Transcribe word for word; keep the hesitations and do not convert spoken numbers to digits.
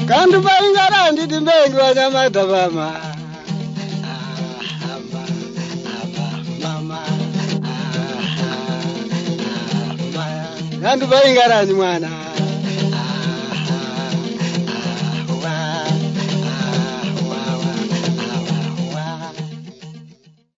Kandu baingara ndi dimbengi wanyamata mama. Mama. Kandu baingara ni mwana.